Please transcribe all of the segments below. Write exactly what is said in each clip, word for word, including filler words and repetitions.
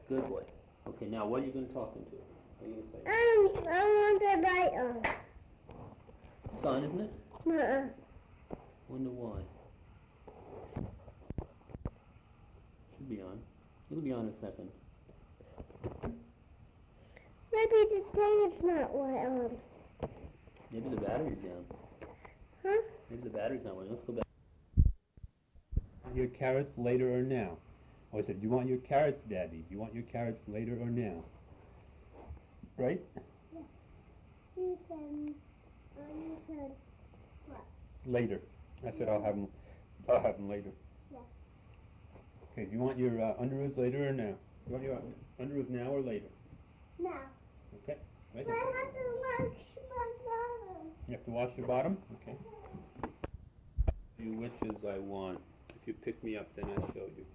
Good boy. Okay, now what are you going to talk into? What are you going to say? Um, I want the light on. It's on, isn't it? Uh-uh. Wonder why. Should be on. It'll be on in a second. Maybe the thing is not light on. Maybe the battery's down. Huh? Maybe the battery's not working. Let's go back. Your carrots later or now? Oh, I said, do you want your carrots, Daddy? Do you want your carrots later or now? Right? Yeah. You said, uh, you said what? Later. I said I'll have them. I'll have them later. Yeah. Okay. Do you want your uh, underoos later or now? Do you want your underoos now or later? Now. Okay. Right. But I have to wash my bottom. You have to wash your bottom. Okay. You witches I want. If you pick me up, then I show you.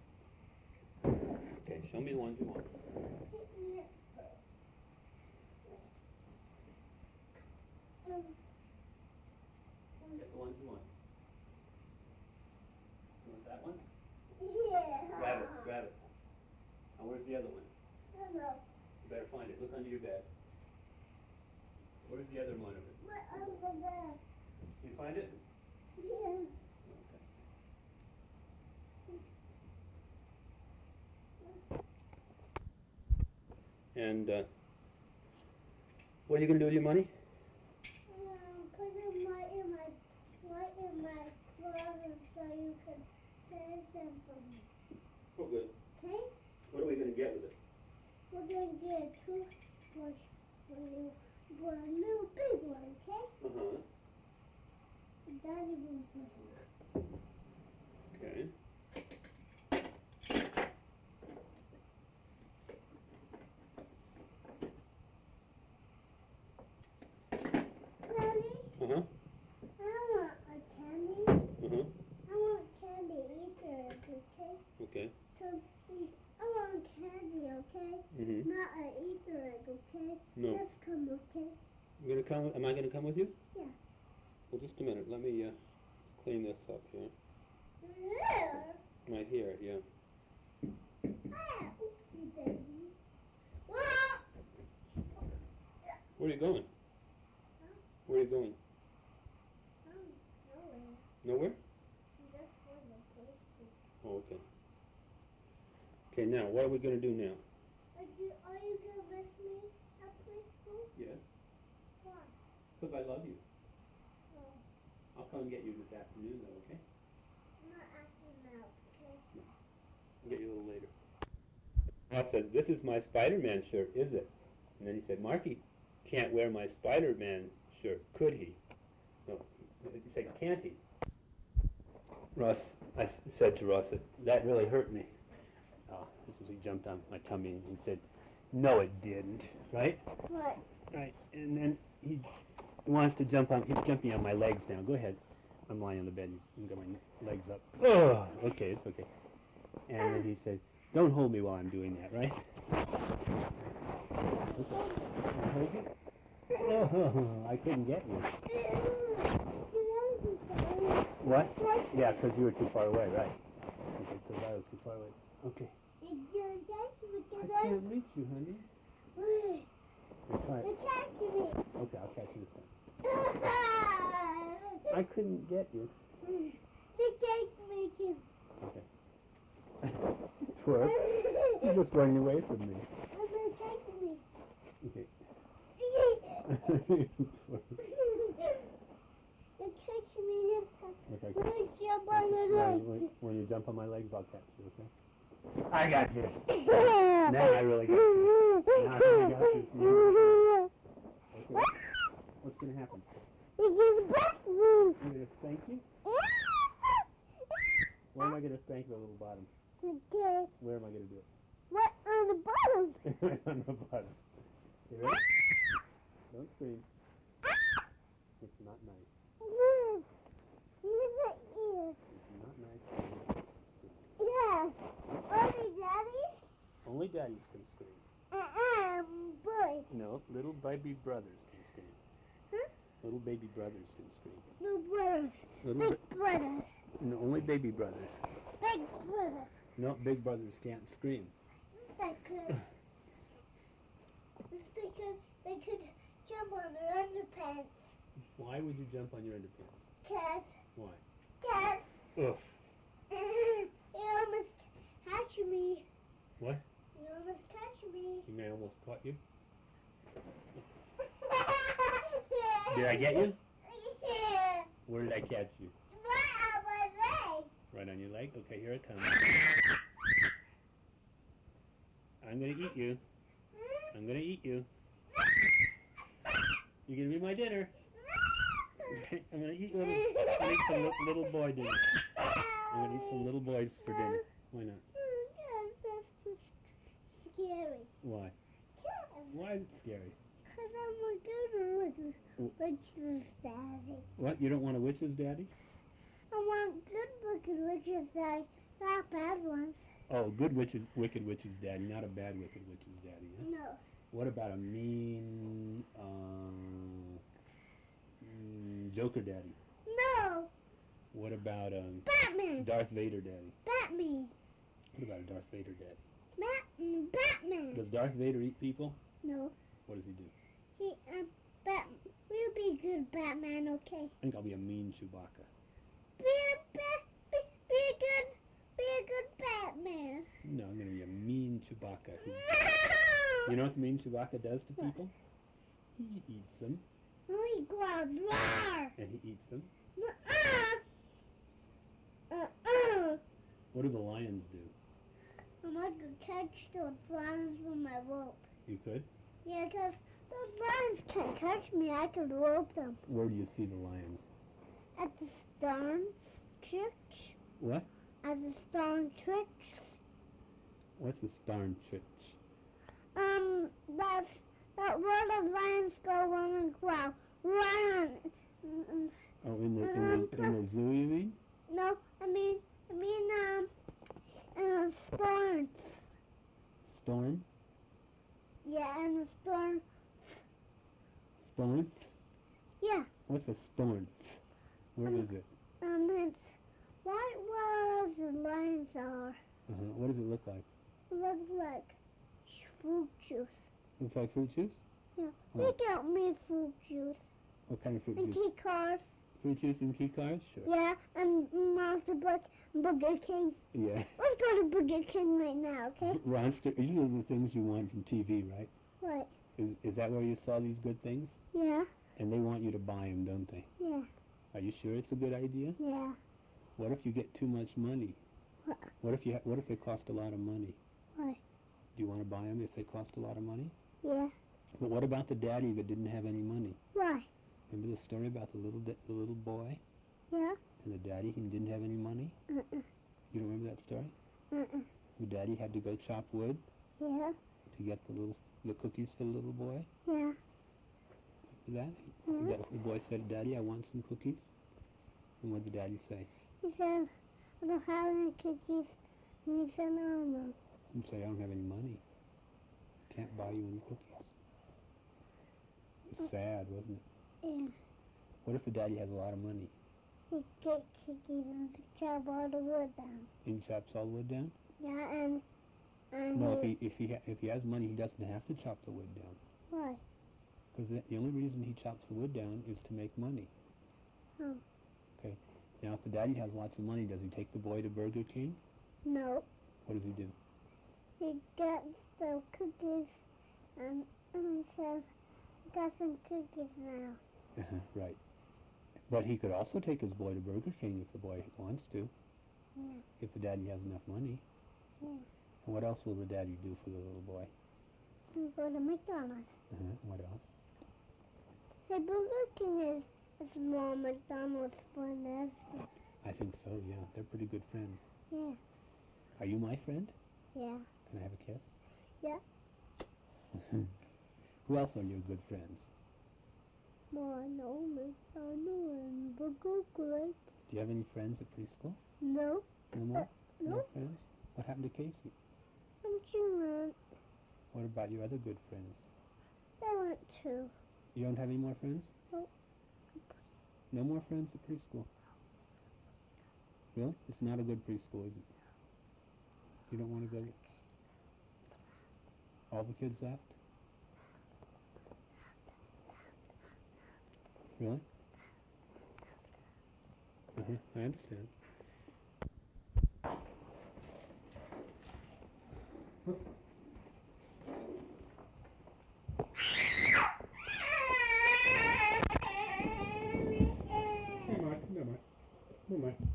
Okay. Show me the ones you want. Get the ones you want. You want that one? Yeah. Grab it. Grab it. Now where's the other one? Hello. You better find it. Look under your bed. Where's the other one of it? What under there? You find it? Yeah. And uh, what are you going to do with your money? Um, put it right in my, right in my closet so you can save them for me. Oh, good. Okay? What are we going to get with it? We're going to get a toothbrush for you, but a little big one, okay? Uh-huh. Daddy will put it. Okay. Daddy? Uh-huh. I want a candy. Uh-huh. I want candy either, okay? Okay. Cause see, I want candy, okay? Mm-hmm. Not an Easter egg, okay? No. Just come, okay? You gonna come? Am I gonna come with you? Yeah. Well, just a minute. Let me uh, let's clean this up here. Yeah. Right here, yeah. Ah, oopsie daisy. What? Where are you going? Huh? Where are you going? Um, nowhere. Nowhere? I'm just going to preschool. Oh, okay. Okay, now what are we gonna do now? Are you, are you going to miss me at preschool? Yes. Why? Because I love you. Oh, I'll come and get you this afternoon, though. Okay? I'm not acting now, okay? I'll get you a little later. I said, "This is my Spider-Man shirt, is it?" And then he said, "Marky can't wear my Spider-Man shirt, could he?" No, he said, "Can't he?" Ross, I said to Ross, that, that really hurt me. Oh, this is he jumped on my tummy and said, "No, it didn't." Right? What? Right. And then he wants to jump on. He's jumping on my legs now. Go ahead. I'm lying on the bed. He's got my legs up. Oh, okay, it's okay. And then he said, "Don't hold me while I'm doing that," right? Oh, I couldn't get you. What? Yeah, because you were too far away, right? Because I was too far away. Okay. I can't reach you, honey. They catch me. Okay, I'll catch you this time. I couldn't get you. They catch me too. Okay. Twerp. You're just running away from me. They catch me. Okay. They catch me this time. Okay. When I jump on your When, legs. when, when you jump on my legs, I'll catch you, okay? I got you. Now I really got you. Now I really got you. Okay. What's going to happen? You get back me. You're going to spank you? Where am I going to spank the little bottom? Okay. Where am I going to do it? Right on the bottom. Right on the bottom. You ready? Don't scream. It's not nice. Yes. Look at ears. It's not nice. Yeah. Only daddy? Only daddies can scream. Uh-uh, boy. No, little baby brothers can scream. Huh? Little baby brothers can scream. Little brothers. Little Big ba- brothers. no, only baby brothers. Big brothers. No, big brothers can't scream. that could. It's because they could jump on their underpants. Why would you jump on your underpants? Cause. Why? Cause. Ugh. It almost catch me. What? You almost catch me. You may almost caught you. Did I get you? Yeah. Where did I catch you? Right on my leg. Right on your leg? Okay, here it comes. I'm gonna eat you. I'm gonna eat you. You're gonna be my dinner. I'm gonna eat little. I'm gonna eat some li- little boy dinner. I'm gonna eat some little boys for dinner. Why not? That's scary. Why? Why is it scary? Because I'm a good witch's, witch's daddy. What? You don't want a witch's daddy? I want good wicked witches daddy, not bad ones. Oh, good witches, wicked witch's daddy, not a bad wicked witch's daddy. Huh? No. What about a mean, uh, mm, Joker daddy? No. What about um, Batman. Darth Vader daddy? Batman. What about a Darth Vader daddy? Batman. Batman. Does Darth Vader eat people? No. What does he do? He um Bat. We'll be good Batman, okay? I think I'll be a mean Chewbacca. Be a ba- be, be a good be a good Batman. No, I'm gonna be a mean Chewbacca. Who, No. you know what the mean Chewbacca does to What? people? He eats them, Oh, he growls. Roar. and he eats them. Uh uh. Uh uh. What do the lions do? I'm not gonna catch those lions with my rope. You could? Yeah, 'cause those lions can't catch me. I could rope them. Where do you see the lions? At the Stone Church. What? At the Stone Church. What's a Starn Church? Um, that's that where the lions go run and growl. Run. Mm, Oh, in the in the, in the zoo, you mean? No, I mean, I mean, um, in a storm. Storm? Yeah, in a storm. Storm? Yeah. What's a storm? Where Um, is it? Um, it's right where the lions are. Uh-huh. What does it look like? It looks like fruit juice. Looks like fruit juice? Yeah, Oh. they got me fruit juice. What kind of fruit And juice? key cards. Fruit juice and key cards? Sure. Yeah, and Monster Book, Burger King. Yeah. Let's go to Burger King right now, okay? Monster, these are the things you want from T V, right? Right. Is, is that where you saw these good things? Yeah, And they want you to buy them, don't they? yeah, Are you sure it's a good idea? yeah. What if you get too much money? What? What if you ha- what if they cost a lot of money? Why? Do you want to buy them if they cost a lot of money? Yeah. But what about the daddy that didn't have any money? Why? Remember the story about the little da- the little boy Yeah. and the daddy who didn't have any money? Uh-uh. You don't remember that story? Uh-uh. The daddy had to go chop wood Yeah. to get the little the cookies for the little boy. Yeah. That Yeah. the boy said, "Daddy, I want some cookies." And what did the daddy say? He said, I don't have any cookies. And he said, no, no. He said, "I don't have any money. Can't buy you any cookies." It was sad, wasn't it? Yeah. What if the daddy has a lot of money? He get cookies and chop all the wood down. And he chops all the wood down? Yeah, and and No, if he, he if he ha- if he has money, he doesn't have to chop the wood down. why? Because the, the only reason he chops the wood down is to make money. Oh. Okay. Now, if the daddy has lots of money, does he take the boy to Burger King? No. What does he do? He gets the cookies and, and says, I got some cookies now. Uh-huh, right. But he could also take his boy to Burger King if the boy wants to, Yeah. if the daddy has enough money. Yeah. And what else will the daddy do for the little boy? We go to McDonald's. Uh-huh. What else? Hey, Burger King is a small McDonald's for us. I think so, yeah. They're pretty good friends. Yeah. Are you my friend? Yeah. Can I have a kiss? Yeah. Who else are your good friends? Mono, McDonald, and Burger King. Do you have any friends at preschool? No. No more? Uh, no. No friends? What happened to Casey? I'm children. What about your other good friends? They went too. You don't have any more friends? No. No more friends at preschool? Really? It's not a good preschool, is it? You don't want to go? All the kids left? Really? Uh-huh, I understand. Come on, come on, come on.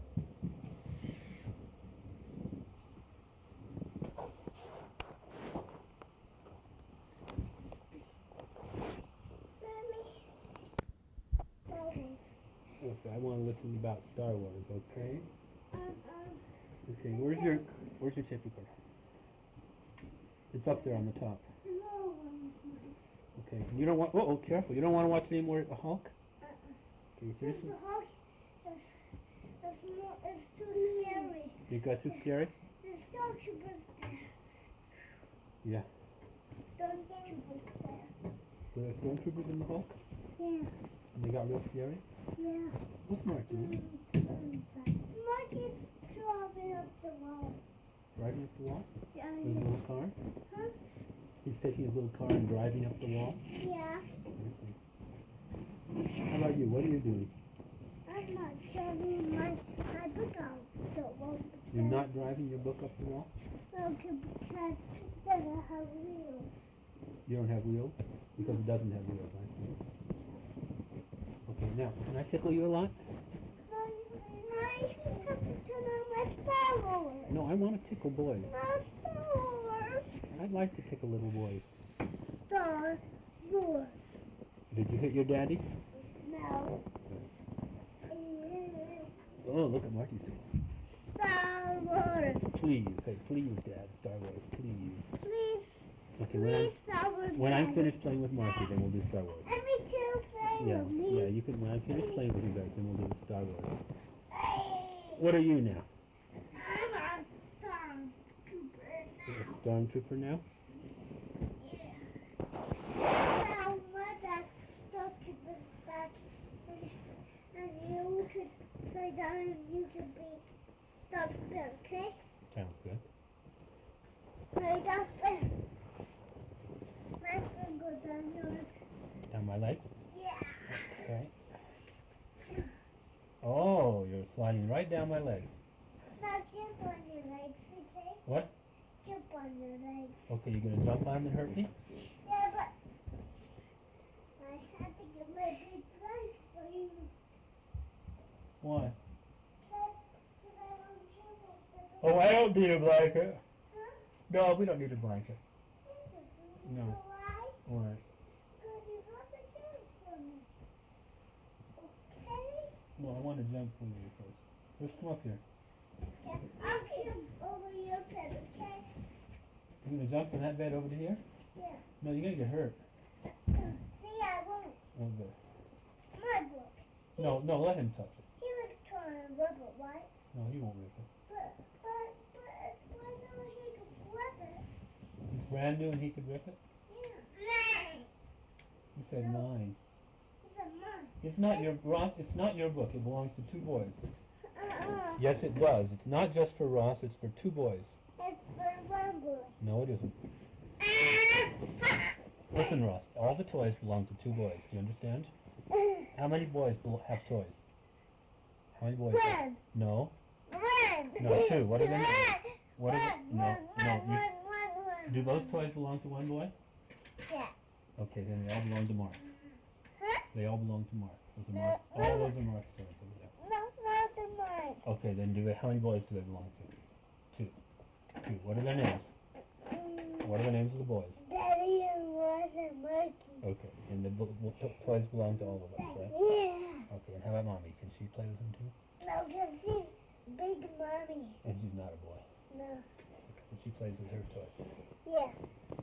Listen, I want to listen about Star Wars, okay? Okay, where's your where's your tape recorder? It's up there on the top. Okay, you don't want. Oh, oh, careful! You don't want to watch any more Hulk. Okay, The here's Hulk is, is, more, is too scary. You got too scary? The Stormtroopers there. Yeah. Stormtroopers there. There are stormtroopers in the Hulk, Yeah. and they got real scary. Yeah. What's Marky? Marky's driving up the wall. Driving up the wall? Yeah. With his little car? Huh? He's taking his little car and driving up the wall? Yeah. I see. How about you? What are you doing? I'm not driving my, my book out the wall. You're not driving your book up the wall? Okay, because it doesn't have wheels. You don't have wheels? Because it doesn't have wheels, I see. Okay, now, can I tickle you a lot? No, you have to turn on my Star Wars. No, I want to tickle boys. Not Star Wars. I'd like to tickle little boys. Star Wars. Did you hit your daddy? No. Oh, look at Marty's doing. Star Wars. Please, say please, Dad. Star Wars, please. Please. Okay, when Please, I'm, Star Wars. when I'm finished playing with Marty, then we'll do Star Wars. And me too, play Yeah, with me. yeah, you can. When I'm finished playing with you guys, then we'll do the Star Wars. What are you now? I'm a stormtrooper You're now. a stormtrooper now? Yeah. Now my back stormtrooper's back, and, and you could fly down and you could be stormtrooper, okay? Sounds good. No, that's it. I'm gonna go down yours. Down my legs? Yeah. Okay. Oh, you're sliding right down my legs. Now jump on your legs, okay? What? Jump on your legs. Okay, you gonna jump on and hurt me? Yeah, but I had to get my big prize for you. Why? Cause, 'cause I want you to- Oh, I don't need a blanket. Huh? No, we don't need a blanket. You No. know why? Why? Because you have to jump for me. Okay? No, I want to jump for you first. Let's come up here. Yeah, I'll jump over your bed, okay? You gonna jump from that bed over to here? Yeah. No, you're gonna get hurt. See, I won't. Okay. My book. No, no, let him touch it. He was trying to rub it, right? No, he won't rip it. But, but, but, why don't he rub it? It's brand new and he could rip it? Yeah. You said No. mine. It's a mine. It's not your, Ross, it's not your book. It belongs to two boys. Uh-uh. Yes, it does. It's not just for Ross. It's for two boys. It's for one boy. No, it isn't. Listen, Ross, all the toys belong to two boys. Do you understand? How many boys bel- have toys? How many boys? have- One. No. One. No, two. What are they? What are One, they? No, one, no. one, You, one, one, do those one. toys belong to one boy? Yeah. Okay, then they all belong to Mark. Huh? They all belong to Mark. Those are Mark. All those are Mark's toys over there. No, not the mine. Okay, then do they? How many boys do they belong to? Two. Two. What are their names? Mm, What are the names of the boys? Daddy and Ross and Mikey. Okay, and the bo- bo- to- toys belong to all of us, right? Yeah. Okay, and how about mommy? Can she play with them too? No, because she's big mommy. And she's not a boy. No. Okay, but she plays with her toys. Yeah.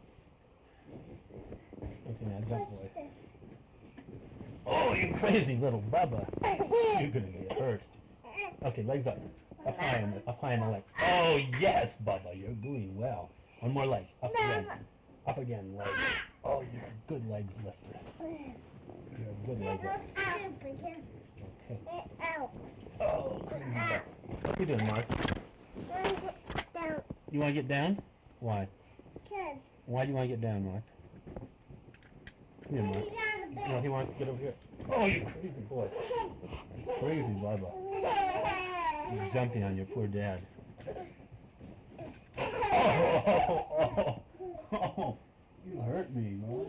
Okay, now jump, boy. What's this? Oh, you crazy little Bubba! You're gonna get hurt. Okay, legs up. Up high on the, up high on the leg. Oh yes, Bubba, you're doing well. One more leg. Up again. Up again, legs. Oh, you're a good legs lifter. You're a good leg lifter. Jump again. Okay. Ow. Oh, crazy Bubba. What you doing, Mark? Down. You wanna get down? Why? Because Why do you want to get down, Mark? Come here, Mark. No, he wants to get over here. Oh, you crazy boy. Crazy Bubba. You're jumping on your poor dad. Oh, oh, oh, oh. You hurt me, Mark.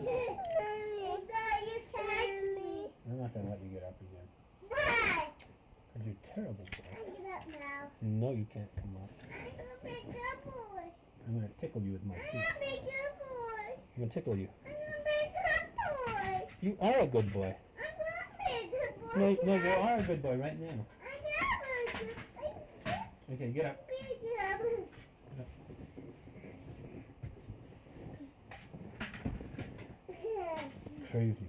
I'm not going to let you get up again. Why? Because you're terrible, boy. I get up now. No, you can't come up. I'm gonna be a good boy. I'm going to tickle you with my I'm feet. gonna be a good boy. I'm going to tickle you. I'm gonna be a good boy. You are a good boy. I'm gonna be a good boy. No, no, you are a good boy right now. I am a good boy. Okay, get up. Be good. Crazy